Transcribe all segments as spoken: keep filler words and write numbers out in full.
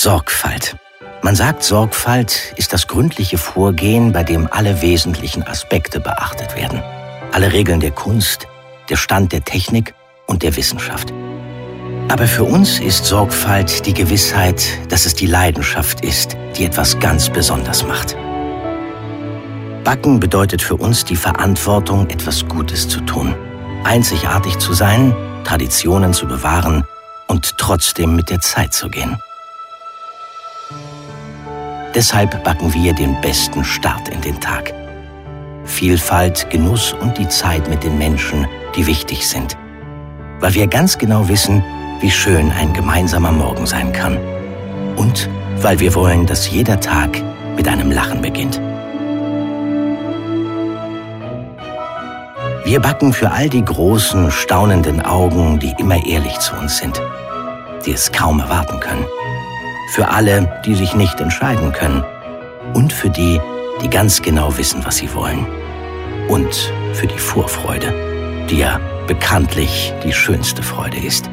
Sorgfalt. Man sagt, Sorgfalt ist das gründliche Vorgehen, bei dem alle wesentlichen Aspekte beachtet werden. Alle Regeln der Kunst, der Stand der Technik und der Wissenschaft. Aber für uns ist Sorgfalt die Gewissheit, dass es die Leidenschaft ist, die etwas ganz besonders macht. Backen bedeutet für uns die Verantwortung, etwas Gutes zu tun, einzigartig zu sein, Traditionen zu bewahren und trotzdem mit der Zeit zu gehen. Deshalb backen wir den besten Start in den Tag. Vielfalt, Genuss und die Zeit mit den Menschen, die wichtig sind. Weil wir ganz genau wissen, wie schön ein gemeinsamer Morgen sein kann. Und weil wir wollen, dass jeder Tag mit einem Lachen beginnt. Wir backen für all die großen, staunenden Augen, die immer ehrlich zu uns sind, die es kaum erwarten können. Für alle, die sich nicht entscheiden können. Und für die, die ganz genau wissen, was sie wollen. Und für die Vorfreude, die ja bekanntlich die schönste Freude ist.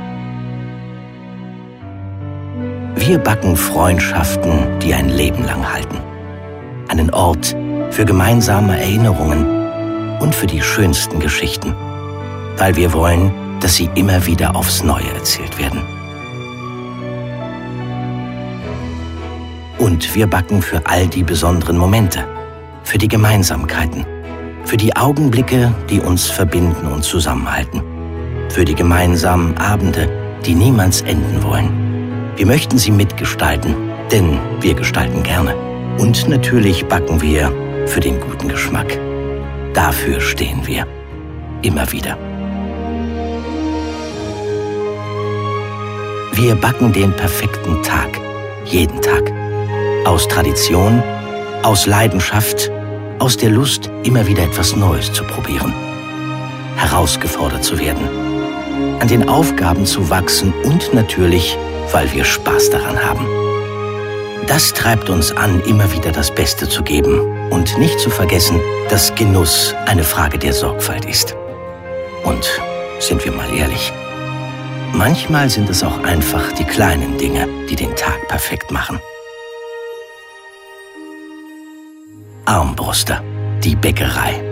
Wir backen Freundschaften, die ein Leben lang halten. Einen Ort für gemeinsame Erinnerungen und für die schönsten Geschichten, weil wir wollen, dass sie immer wieder aufs Neue erzählt werden. Und wir backen für all die besonderen Momente, für die Gemeinsamkeiten, für die Augenblicke, die uns verbinden und zusammenhalten, für die gemeinsamen Abende, die niemals enden wollen. Wir möchten sie mitgestalten, denn wir gestalten gerne. Und natürlich backen wir für den guten Geschmack. Dafür stehen wir. Immer wieder. Wir backen den perfekten Tag. Jeden Tag. Aus Tradition, aus Leidenschaft, aus der Lust, immer wieder etwas Neues zu probieren. Herausgefordert zu werden. An den Aufgaben zu wachsen und natürlich, weil wir Spaß daran haben. Das treibt uns an, immer wieder das Beste zu geben und nicht zu vergessen, dass Genuss eine Frage der Sorgfalt ist. Und sind wir mal ehrlich, manchmal sind es auch einfach die kleinen Dinge, die den Tag perfekt machen. Armbruster, die Bäckerei.